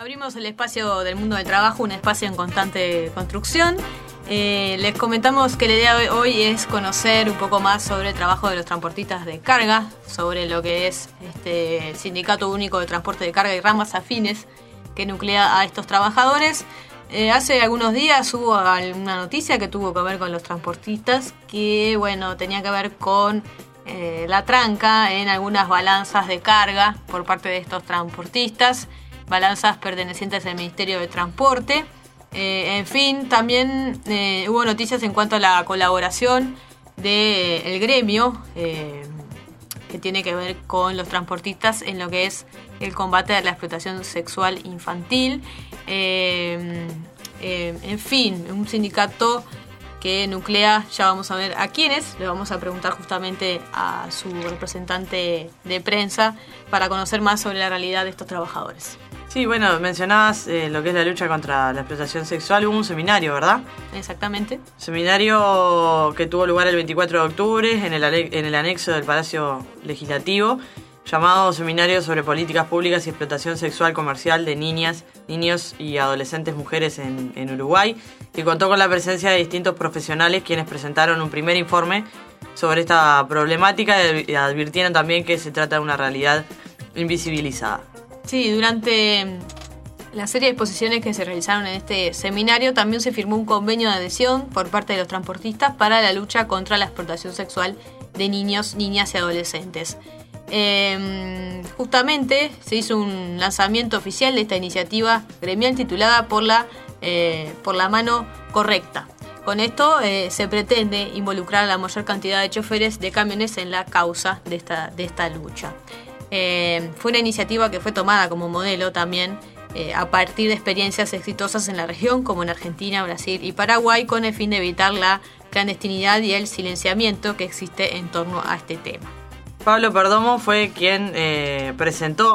Abrimos el espacio del mundo del trabajo, un espacio en constante construcción. Les comentamos que la idea de hoy es conocer un poco más sobre el trabajo de los transportistas de carga, sobre lo que es este Sindicato Único de Transporte de Carga y ramas afines que nuclea a estos trabajadores. Hace algunos días hubo alguna noticia que tuvo que ver con los transportistas, que tenía que ver con la tranca en algunas balanzas de carga por parte de estos transportistas, balanzas pertenecientes al Ministerio de Transporte. En fin, también hubo noticias en cuanto a la colaboración del gremio que tiene que ver con los transportistas en lo que es el combate a la explotación sexual infantil. En fin, un sindicato que nuclea, ya vamos a ver a quiénes, le vamos a preguntar justamente a su representante de prensa para conocer más sobre la realidad de estos trabajadores. Sí, mencionabas lo que es la lucha contra la explotación sexual. Hubo un seminario, ¿verdad? Exactamente. Seminario que tuvo lugar el 24 de octubre en el anexo del Palacio Legislativo, llamado Seminario sobre Políticas Públicas y Explotación Sexual Comercial de Niñas, Niños y Adolescentes Mujeres en Uruguay, que contó con la presencia de distintos profesionales quienes presentaron un primer informe sobre esta problemática y advirtieron también que se trata de una realidad invisibilizada. Sí, durante la serie de exposiciones que se realizaron en este seminario también se firmó un convenio de adhesión por parte de los transportistas para la lucha contra la explotación sexual de niños, niñas y adolescentes. Justamente se hizo un lanzamiento oficial de esta iniciativa gremial titulada Por la mano correcta. Con esto se pretende involucrar a la mayor cantidad de choferes de camiones en la causa de esta lucha. Fue una iniciativa que fue tomada como modelo también a partir de experiencias exitosas en la región, como en Argentina, Brasil y Paraguay, con el fin de evitar la clandestinidad y el silenciamiento que existe en torno a este tema. Pablo Perdomo fue quien presentó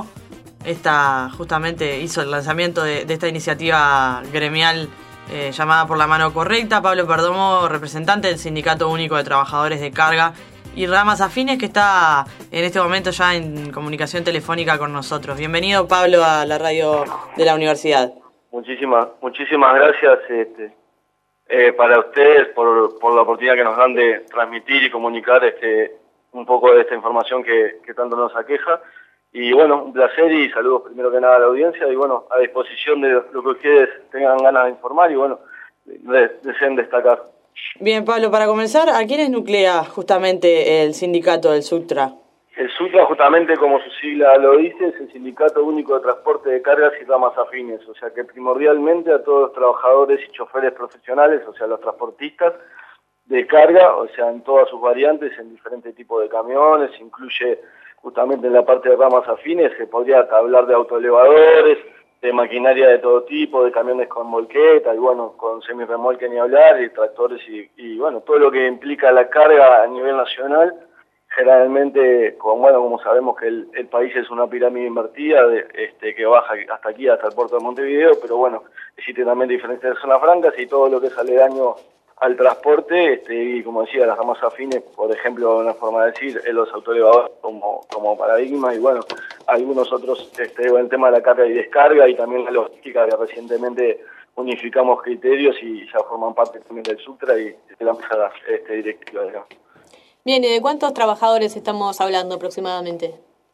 hizo el lanzamiento de esta iniciativa gremial llamada Por la mano correcta. Pablo Perdomo, representante del Sindicato Único de Trabajadores de Carga y Ramas Afines, que está en este momento ya en comunicación telefónica con nosotros. Bienvenido, Pablo, a la radio de la universidad. Muchísimas gracias para ustedes por la oportunidad que nos dan de transmitir y comunicar un poco de esta información que tanto nos aqueja. Y un placer y saludos primero que nada a la audiencia y a disposición de lo que ustedes tengan ganas de informar y deseen destacar. Bien, Pablo, para comenzar, ¿a quiénes nuclea justamente el sindicato del SUTRA? El SUTRA, justamente como su sigla lo dice, es el Sindicato Único de Transporte de Cargas y Ramas Afines, o sea que primordialmente a todos los trabajadores y choferes profesionales, o sea los transportistas de carga, o sea en todas sus variantes, en diferentes tipos de camiones, incluye justamente en la parte de ramas afines, se podría hablar de autoelevadores, de maquinaria de todo tipo, de camiones con volqueta y con semirremolque ni hablar, y tractores y todo lo que implica la carga a nivel nacional. Generalmente, como sabemos que el país es una pirámide invertida que baja hasta aquí, hasta el puerto de Montevideo, pero existen también diferentes zonas francas y todo lo que es aledaño al transporte, y como decía, las ramas afines, por ejemplo, una forma de decir, los autoelevadores como paradigma, y algunos otros, el tema de la carga y descarga, y también la logística, que recientemente unificamos criterios y ya forman parte también del SUTRA y de la mesa directiva, digamos. Bien, ¿y de cuántos trabajadores estamos hablando aproximadamente?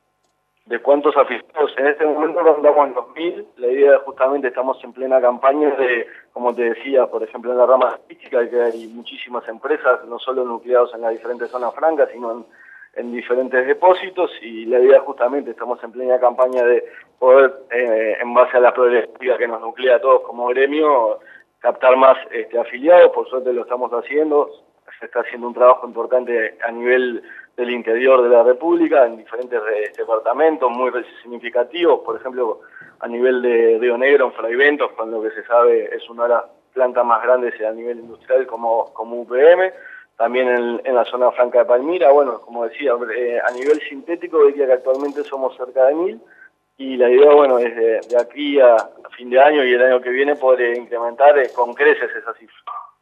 ¿De cuántos afiliados? En este momento rondamos en 2.000. La idea justamente estamos en plena campaña de, como te decía, por ejemplo en la rama logística, que hay muchísimas empresas, no solo nucleados en las diferentes zonas francas, sino en diferentes depósitos, y la idea justamente estamos en plena campaña de poder, en base a la problemática que nos nuclea a todos como gremio, captar más afiliados. Por suerte lo estamos haciendo. Se está haciendo un trabajo importante a nivel del interior de la República, en diferentes departamentos muy significativos, por ejemplo, a nivel de Río Negro, en Fray Bentos, con lo que se sabe es una de las plantas más grandes a nivel industrial como UPM, también en la zona franca de Palmira. Como decía, a nivel sintético diría que actualmente somos cerca de 1.000, y la idea, es de aquí a fin de año y el año que viene poder incrementar con creces esa cifra.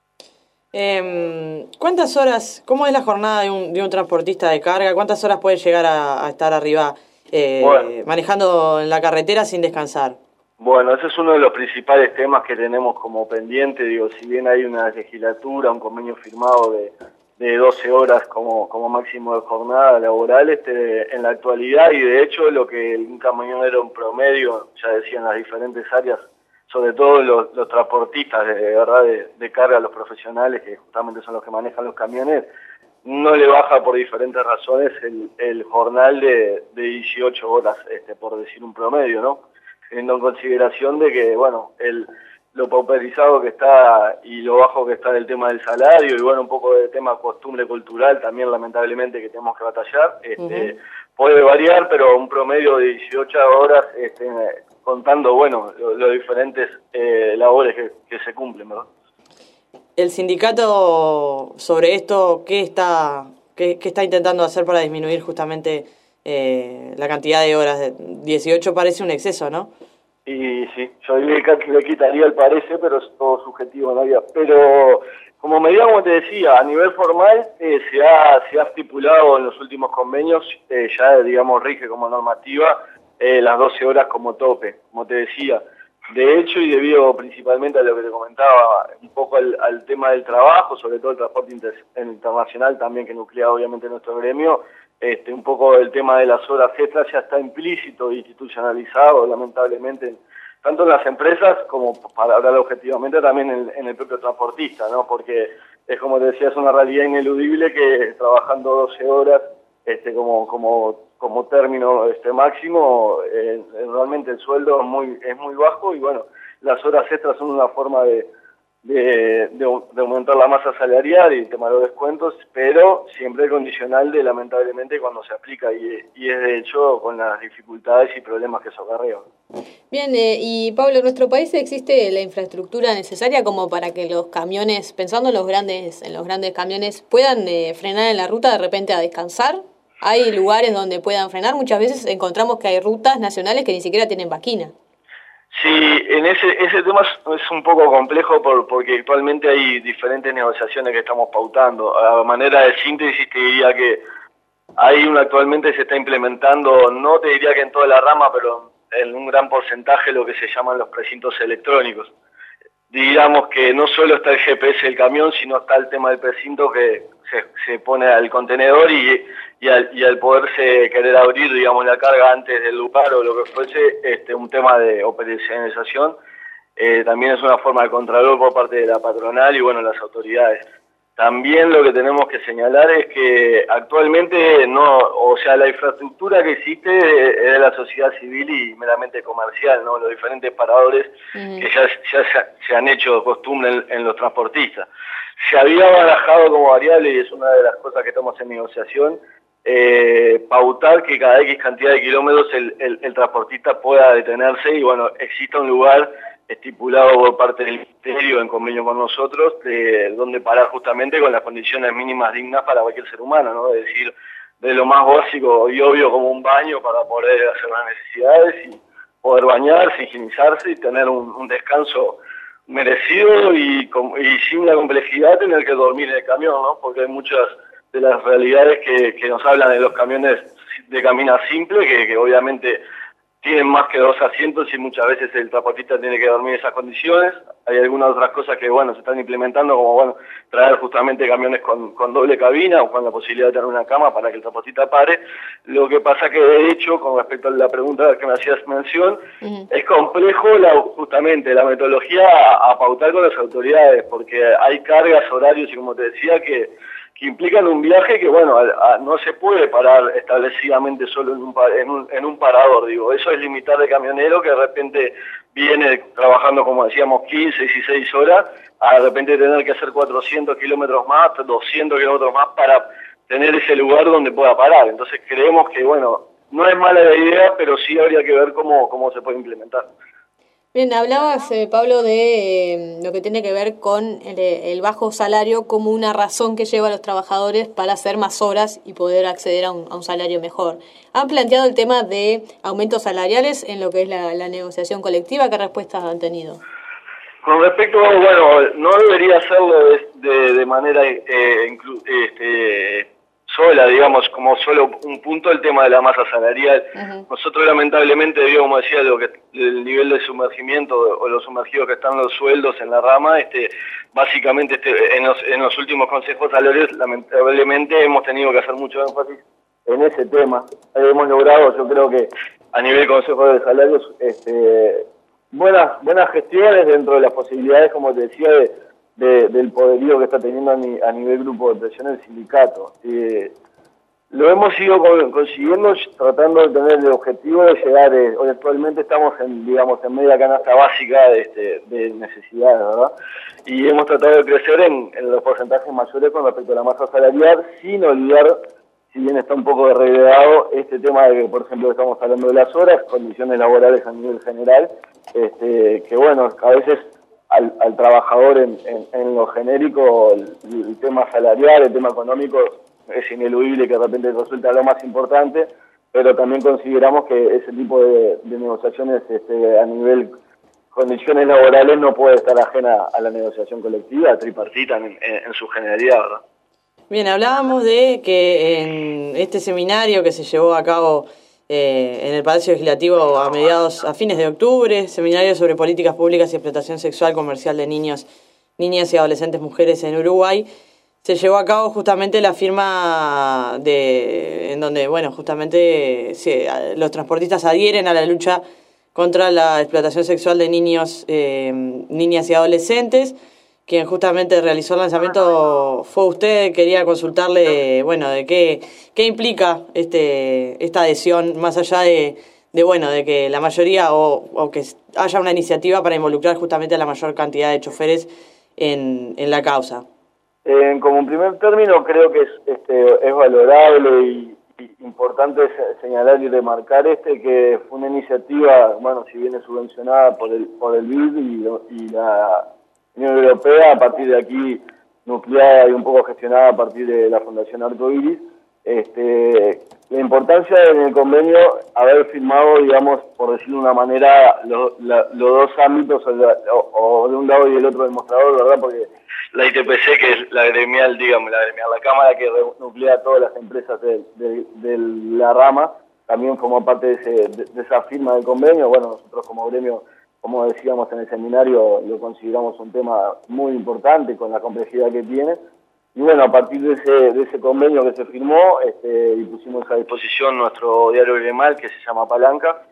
¿Cuántas horas, cómo es la jornada de un transportista de carga? ¿Cuántas horas puede llegar a estar arriba manejando en la carretera sin descansar? Bueno, ese es uno de los principales temas que tenemos como pendiente. Digo, si bien hay una legislatura, un convenio firmado de 12 horas como máximo de jornada laboral, en la actualidad, y de hecho lo que un camionero en promedio, ya decían las diferentes áreas, sobre todo los transportistas de verdad de carga, los profesionales, que justamente son los que manejan los camiones, no le baja por diferentes razones el jornal de 18 horas, por decir un promedio, ¿no? Teniendo en consideración de que, bueno, lo pauperizado que está y lo bajo que está el tema del salario, y bueno, un poco de tema costumbre cultural también, lamentablemente, que tenemos que batallar, puede variar, pero un promedio de 18 horas, contando, bueno, los diferentes labores que se cumplen, ¿verdad? ¿El sindicato sobre esto qué está intentando hacer para disminuir justamente la cantidad de horas? 18 parece un exceso, ¿no? Y sí, yo le quitaría el parece, pero es todo subjetivo, ¿no? Pero como medida, como te decía, a nivel formal se ha estipulado en los últimos convenios, ya digamos rige como normativa, las 12 horas como tope, como te decía. De hecho, y debido principalmente a lo que te comentaba, un poco al tema del trabajo, sobre todo el transporte internacional también, que nuclea obviamente nuestro gremio, un poco el tema de las horas extras ya está implícito e institucionalizado, lamentablemente, tanto en las empresas como, para hablar objetivamente, también en el propio transportista, ¿no? Porque es como te decía, es una realidad ineludible que trabajando 12 horas como término máximo, realmente el sueldo es muy bajo, y bueno, las horas extras son una forma de aumentar la masa salarial y el tema de los descuentos, pero siempre condicional de, lamentablemente, cuando se aplica, y es de hecho con las dificultades y problemas que eso acarrea. Bien, y Pablo, ¿en nuestro país existe la infraestructura necesaria como para que los camiones, pensando en los grandes camiones, puedan frenar en la ruta de repente a descansar? ¿Hay lugares donde puedan frenar? Muchas veces encontramos que hay rutas nacionales que ni siquiera tienen vaquina. Sí, en ese tema es un poco complejo porque actualmente hay diferentes negociaciones que estamos pautando. A manera de síntesis te diría que actualmente se está implementando, no te diría que en toda la rama, pero en un gran porcentaje, lo que se llaman los precintos electrónicos. Digamos que no solo está el GPS del camión, sino está el tema del precinto que se pone al contenedor y al poderse querer abrir, digamos, la carga antes del lugar o lo que fuese, un tema de operacionalización, también es una forma de control por parte de la patronal y, bueno, las autoridades. También lo que tenemos que señalar es que actualmente la infraestructura que existe es de la sociedad civil y meramente comercial, ¿no? Los diferentes paradores que ya se han hecho costumbre en los transportistas. Se había barajado como variable, y es una de las cosas que estamos en negociación, pautar que cada X cantidad de kilómetros el transportista pueda detenerse y, bueno, exista un lugar estipulado por parte del Ministerio en convenio con nosotros, donde parar justamente con las condiciones mínimas dignas para cualquier ser humano, ¿no? Es decir, de lo más básico y obvio como un baño para poder hacer las necesidades y poder bañarse, higienizarse y tener un descanso merecido y sin la complejidad de tener que dormir en el camión, ¿no? Porque hay muchas de las realidades que nos hablan de los camiones de cabina simple, que obviamente tienen más que 2 asientos y muchas veces el transportista tiene que dormir en esas condiciones. Hay algunas otras cosas que, bueno, se están implementando, como, bueno, traer justamente camiones con doble cabina o con la posibilidad de tener una cama para que el transportista pare. Lo que pasa que, de hecho, con respecto a la pregunta que me hacías mención, es complejo justamente la metodología a pautar con las autoridades, porque hay cargas, horarios y, como te decía, que implican un viaje que, bueno, no se puede parar establecidamente solo en un parador, digo. Eso es limitar de camionero que de repente viene trabajando, como decíamos, 15, 16 horas, a de repente tener que hacer 400 kilómetros más, 200 kilómetros más para tener ese lugar donde pueda parar. Entonces creemos que, bueno, no es mala la idea, pero sí habría que ver cómo se puede implementar. Bien, hablabas, Pablo, de lo que tiene que ver con el bajo salario como una razón que lleva a los trabajadores para hacer más horas y poder acceder a un salario mejor. ¿Han planteado el tema de aumentos salariales en lo que es la negociación colectiva? ¿Qué respuestas han tenido? Con respecto, bueno, no debería hacerlo de manera sola, digamos, como solo un punto el tema de la masa salarial. Nosotros lamentablemente, debido, como decía, el nivel de sumergimiento o los sumergidos que están los sueldos en la rama, básicamente en los últimos consejos salariales lamentablemente hemos tenido que hacer mucho énfasis en ese tema. Hemos logrado, yo creo que a nivel consejo de salarios, buenas gestiones dentro de las posibilidades, como te decía, del poderío que está teniendo a nivel grupo de presión el sindicato. Lo hemos ido consiguiendo tratando de tener el objetivo de llegar, hoy actualmente estamos en media canasta básica de necesidades, ¿verdad? Y hemos tratado de crecer en los porcentajes mayores con respecto a la masa salarial, sin olvidar, si bien está un poco relegado, este tema de que, por ejemplo, estamos hablando de las horas, condiciones laborales a nivel general, que bueno, a veces al trabajador en lo genérico, el tema salarial, el tema económico, es ineludible que de repente resulta lo más importante, pero también consideramos que ese tipo de negociaciones a nivel condiciones laborales no puede estar ajena a la negociación colectiva, tripartita en su generalidad, ¿verdad? Bien, hablábamos de que en este seminario que se llevó a cabo en el Palacio Legislativo a fines de octubre, seminario sobre políticas públicas y explotación sexual comercial de niñas y adolescentes mujeres en Uruguay, se llevó a cabo justamente la firma en donde, bueno, justamente los transportistas adhieren a la lucha contra la explotación sexual de niñas y adolescentes. Quien justamente realizó el lanzamiento fue usted. Quería consultarle, bueno, de qué implica esta adhesión, más allá de que la mayoría o que haya una iniciativa para involucrar justamente a la mayor cantidad de choferes en la causa. Como un primer término, creo que es valorable y importante señalar y remarcar que fue una iniciativa, bueno, si bien es subvencionada por el BID y la Unión Europea, a partir de aquí nucleada y un poco gestionada a partir de la Fundación Arcoiris. La importancia en el convenio haber firmado, digamos, por decirlo de una manera, los dos ámbitos, o de un lado y del otro del mostrador, ¿verdad? Porque la ITPC, que es la gremial, la cámara que nuclea a todas las empresas de la rama, también formó parte de esa firma del convenio. Bueno, nosotros como gremio, como decíamos en el seminario, lo consideramos un tema muy importante con la complejidad que tiene. Y bueno, a partir de ese convenio que se firmó, y pusimos a disposición nuestro diario gremial que se llama Palanca,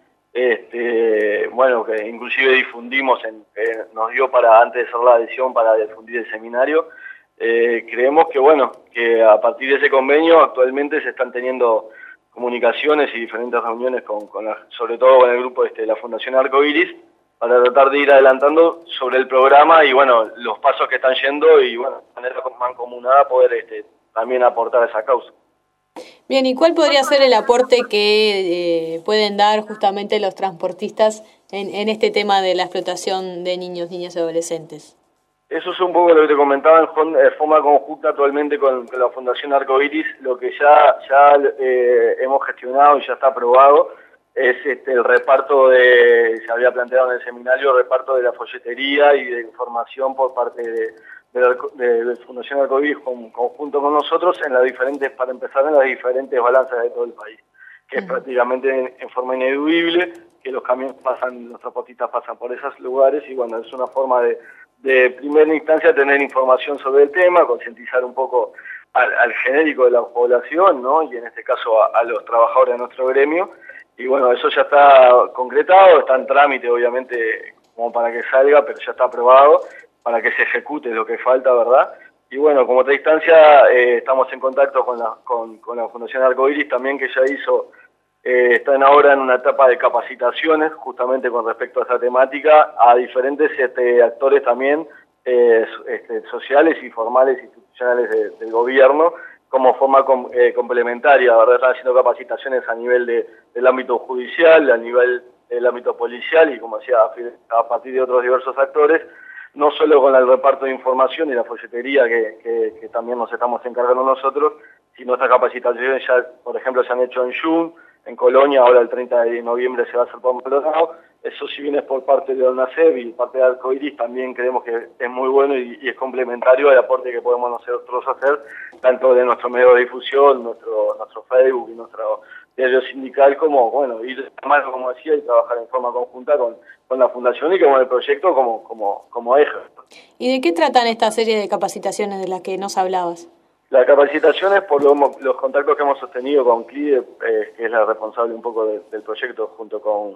bueno, que inclusive difundimos, nos dio antes de hacer la adhesión para difundir el seminario. Creemos que bueno, que a partir de ese convenio actualmente se están teniendo comunicaciones y diferentes reuniones sobre todo con el grupo de la Fundación Arcoiris, para tratar de ir adelantando sobre el programa y bueno, los pasos que están yendo y bueno, de manera mancomunada poder también aportar a esa causa. Bien, ¿y cuál podría ser el aporte que pueden dar justamente los transportistas en este tema de la explotación de niños, niñas y adolescentes? Eso es un poco lo que te comentaba en forma conjunta actualmente con la Fundación Arcoiris, lo que ya hemos gestionado y ya está aprobado. Es el reparto se había planteado en el seminario, el reparto de la folletería y de información por parte de Fundación Arcoiris conjunto con nosotros para empezar en las diferentes balanzas de todo el país, que es prácticamente en forma ineludible, que los camiones los transportistas pasan por esos lugares y bueno, es una forma de primera instancia tener información sobre el tema, concientizar un poco al genérico de la población, ¿no? Y en este caso a los trabajadores de nuestro gremio. Y bueno, eso ya está concretado, está en trámite obviamente como para que salga, pero ya está aprobado para que se ejecute lo que falta, ¿verdad? Y bueno, como otra instancia, estamos en contacto con la Fundación Arcoiris también, que ya están ahora en una etapa de capacitaciones justamente con respecto a esta temática a diferentes actores también sociales y formales institucionales del gobierno, como forma complementaria, ¿verdad? Están haciendo capacitaciones a nivel del ámbito judicial, a nivel del ámbito policial y, como decía, a partir de otros diversos actores, no solo con el reparto de información y la folletería que también nos estamos encargando nosotros, sino estas capacitaciones ya, por ejemplo, se han hecho en Jun, en Colonia, ahora el 30 de noviembre se va a hacer por Maldonado, eso si bien es por parte de ONACEB y parte de Arcoiris, también creemos que es muy bueno y es complementario al aporte que podemos nosotros hacer, tanto de nuestro medio de difusión, nuestro Facebook y nuestro diario sindical, como, bueno, ir de la mano, como decía, y trabajar en forma conjunta con la Fundación y con el proyecto como eje. ¿Y de qué tratan esta serie de capacitaciones de las que nos hablabas? La capacitación es por los contactos que hemos sostenido con CLIE, que es la responsable un poco del proyecto junto con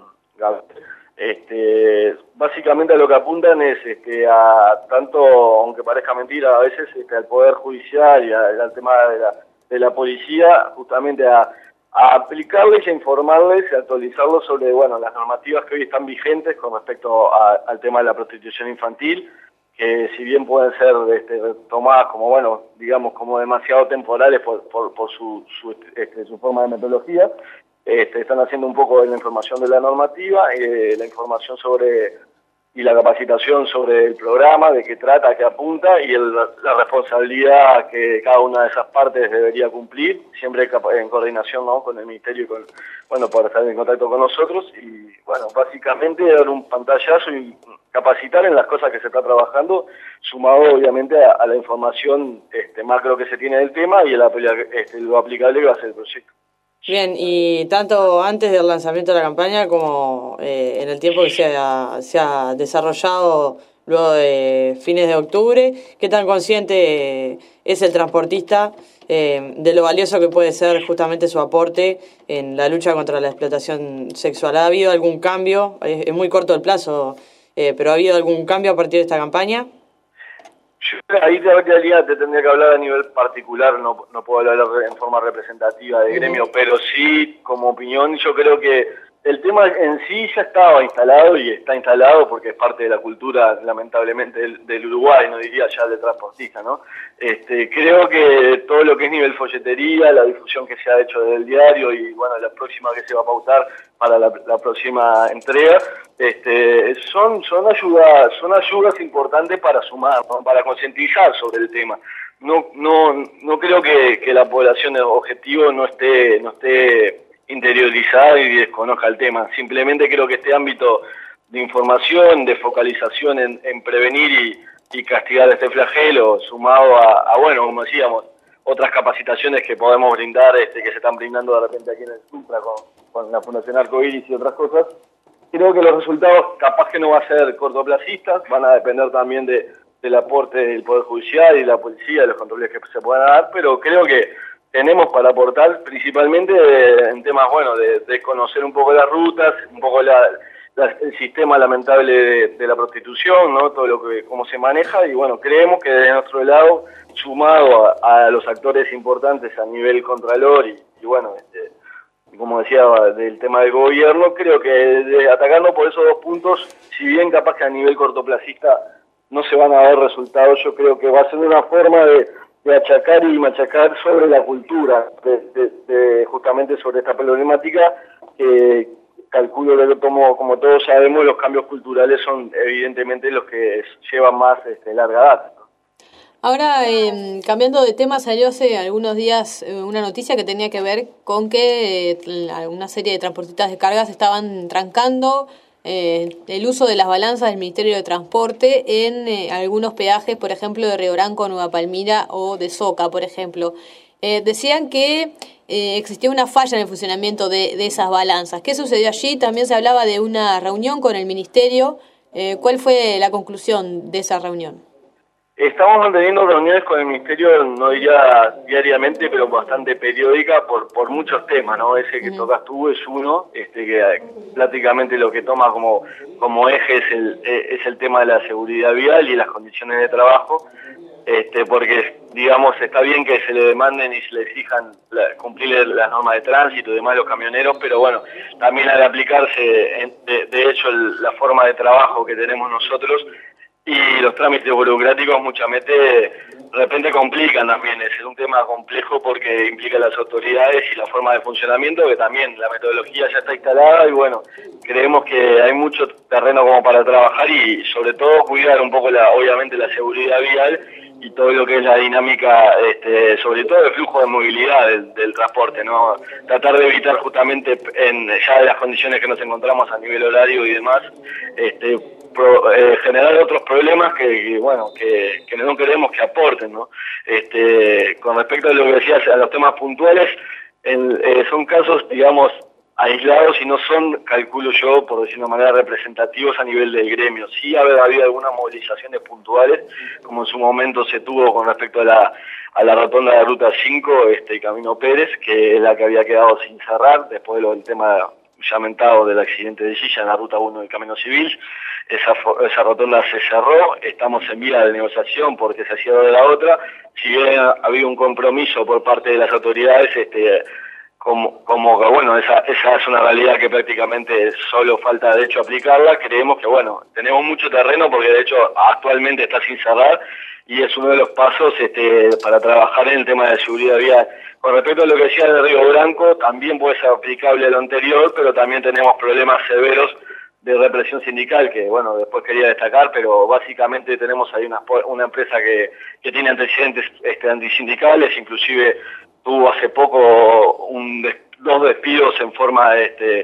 Gabriel. Básicamente a lo que apuntan es a tanto, aunque parezca mentira a veces, al Poder Judicial y al tema de la policía, justamente a aplicarles, a informarles, a actualizarlos sobre, bueno, las normativas que hoy están vigentes con respecto al tema de la prostitución infantil, que si bien pueden ser tomadas como, bueno, digamos, como demasiado temporales por su forma de metodología, están haciendo un poco de la información de la normativa, la información y la capacitación sobre el programa, de qué trata, qué apunta, y la responsabilidad que cada una de esas partes debería cumplir, siempre en coordinación, ¿no?, con el Ministerio y por estar en contacto con nosotros, y bueno, básicamente dar un pantallazo y capacitar en las cosas que se está trabajando, sumado obviamente a la información macro que se tiene del tema y lo aplicable que va a ser el proyecto. Bien, y tanto antes del lanzamiento de la campaña como en el tiempo que se ha desarrollado luego de fines de octubre, ¿qué tan consciente es el transportista de lo valioso que puede ser justamente su aporte en la lucha contra la explotación sexual? ¿Ha habido algún cambio? Es muy corto el plazo, pero ¿ha habido algún cambio a partir de esta campaña? Yo ahí te tendría que hablar a nivel particular, no puedo hablar en forma representativa de gremio, pero sí, como opinión, yo creo que el tema en sí ya estaba instalado y está instalado porque es parte de la cultura, lamentablemente, del Uruguay, no diría ya del transportista, ¿no? Creo que todo lo que es nivel folletería, la difusión que se ha hecho del diario y, bueno, la próxima que se va a pautar para la próxima entrega, son ayudas importantes para sumar, ¿no?, para concientizar sobre el tema. No creo que la población objetivo no esté interiorizada y desconozca el tema. Simplemente creo que este ámbito de información, de focalización en prevenir y castigar este flagelo, sumado a bueno, como decíamos, otras capacitaciones que podemos brindar, que se están brindando de repente aquí en el Supra con la Fundación Arcoiris y otras cosas, creo que los resultados capaz que no va a ser cortoplacistas, van a depender también del aporte del Poder Judicial y la policía, de los controles que se puedan dar, pero creo que tenemos para aportar principalmente en temas, bueno, de conocer un poco las rutas, un poco el sistema lamentable de la prostitución, ¿no?, todo cómo se maneja, y bueno, creemos que de nuestro lado, sumado a los actores importantes a nivel contralor y bueno, como decía, del tema del gobierno, creo que atacando por esos dos puntos, si bien capaz que a nivel cortoplacista no se van a ver resultados, yo creo que va a ser una forma de achacar y machacar sobre la cultura, justamente sobre esta problemática, que calculo que como todos sabemos, los cambios culturales son evidentemente los que llevan más larga data. Ahora, cambiando de tema, salió hace algunos días una noticia que tenía que ver con que una serie de transportistas de cargas estaban trancando el uso de las balanzas del Ministerio de Transporte en algunos peajes, por ejemplo, de Río Branco, Nueva Palmira o de Soca, por ejemplo. Decían que existía una falla en el funcionamiento de esas balanzas. ¿Qué sucedió allí? También se hablaba de una reunión con el Ministerio. ¿Cuál fue la conclusión de esa reunión? Estamos manteniendo reuniones con el Ministerio, no diría diariamente, pero bastante periódica por muchos temas, ¿no? Ese que tocas tú es uno, que prácticamente lo que toma como eje es el tema de la seguridad vial y las condiciones de trabajo, porque, digamos, está bien que se le demanden y se le exijan cumplir las normas de tránsito y demás los camioneros, pero bueno, también al aplicarse, de hecho, la forma de trabajo que tenemos nosotros, y los trámites burocráticos muchas veces de repente complican también. Es un tema complejo porque implica las autoridades y la forma de funcionamiento, que también la metodología ya está instalada, y bueno, creemos que hay mucho terreno como para trabajar y sobre todo cuidar un poco obviamente la seguridad vial y todo lo que es la dinámica, sobre todo el flujo de movilidad del transporte, ¿no? Tratar de evitar justamente ya de las condiciones que nos encontramos a nivel horario y demás, generar otros problemas que no queremos que aporten, ¿no? Con respecto a lo que decías, a los temas puntuales, son casos, digamos, aislados y no son, calculo yo, por decir de una manera, representativos a nivel del gremio. Sí ha habido algunas movilizaciones puntuales, como en su momento se tuvo con respecto a la rotonda de Ruta 5 y Camino Pérez, que es la que había quedado sin cerrar después del tema ya mentado del accidente de Silla en la Ruta 1 del Camino Civil. Esa rotonda se cerró, estamos en vía de negociación porque se hacía de la otra. Si bien ha habido un compromiso por parte de las autoridades, como que bueno, esa es una realidad que prácticamente solo falta de hecho aplicarla. Creemos que bueno, tenemos mucho terreno porque de hecho actualmente está sin cerrar y es uno de los pasos para trabajar en el tema de seguridad vial. Con respecto a lo que decía de Río Branco, también puede ser aplicable a lo anterior, pero también tenemos problemas severos de represión sindical que bueno, después quería destacar, pero básicamente tenemos ahí una empresa que tiene antecedentes antisindicales, inclusive tuvo hace poco dos despidos en forma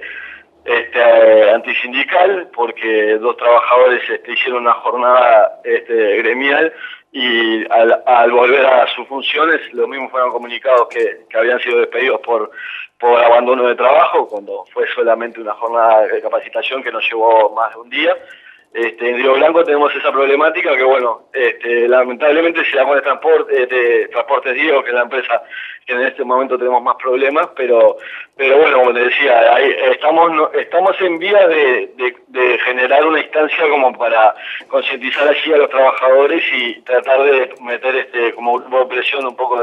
antisindical porque 2 trabajadores hicieron una jornada gremial y al volver a sus funciones los mismos fueron comunicados que habían sido despedidos por abandono de trabajo cuando fue solamente una jornada de capacitación que nos llevó más de un día. En Río Blanco tenemos esa problemática que bueno, lamentablemente se da con el Transportes Diego, que es la empresa que en este momento tenemos más problemas, pero bueno, como te decía, estamos en vía de generar una instancia como para concientizar allí a los trabajadores y tratar de meter como grupo de presión un poco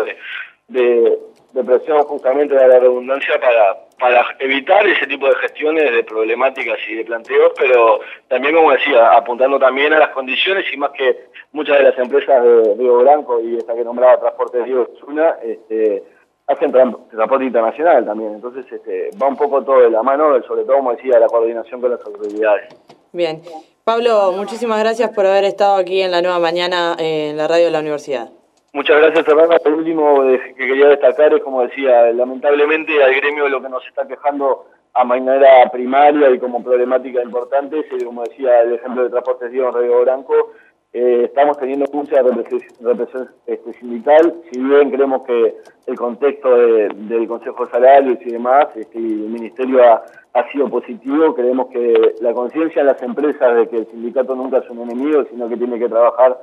de presión justamente de la redundancia para evitar ese tipo de gestiones, de problemáticas y de planteos, pero también, como decía, apuntando también a las condiciones y más que muchas de las empresas de Río Blanco y esta que nombraba Transportes Diego Zuna, hacen transporte internacional también, entonces va un poco todo de la mano, sobre todo, como decía, la coordinación con las autoridades. Bien. Pablo, muchísimas gracias por haber estado aquí en La Nueva Mañana en la radio de la universidad. Muchas gracias, Fernanda. Lo último que quería destacar es, como decía, lamentablemente al gremio lo que nos está quejando a manera primaria y como problemática importante es, como decía, el ejemplo de Transportes Diego en Río Branco. Estamos teniendo mucha represión sindical, si bien creemos que el contexto del Consejo de Salarios y demás, el Ministerio ha sido positivo, creemos que la conciencia en las empresas de que el sindicato nunca es un enemigo, sino que tiene que trabajar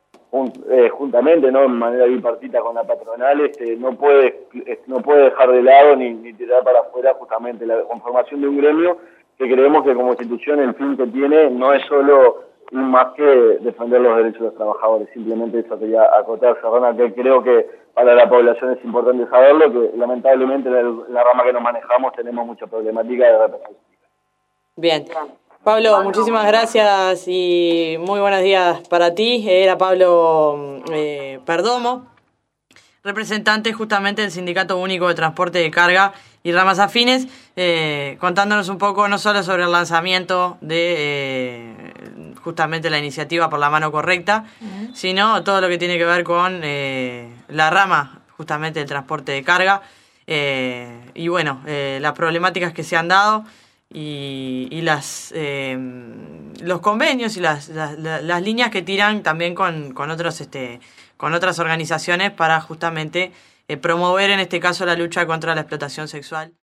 juntamente, ¿no?, en manera bipartita con la patronal, no puede dejar de lado ni tirar para afuera justamente la conformación de un gremio que creemos que como institución el fin que tiene no es solo más que defender los derechos de los trabajadores. Simplemente eso quería acotar, Serrana, que creo que para la población es importante saberlo, que lamentablemente en la rama que nos manejamos tenemos mucha problemática de represión. Bien. Pablo, muchísimas gracias y muy buenos días para ti. Era Pablo Perdomo, representante justamente del Sindicato Único de Transporte de Carga y Ramas Afines, contándonos un poco no solo sobre el lanzamiento de justamente la iniciativa por la mano correcta, sino todo lo que tiene que ver con la rama justamente del transporte de carga y bueno, las problemáticas que se han dado y los convenios y las líneas que tiran también con otras organizaciones para justamente promover en este caso la lucha contra la explotación sexual.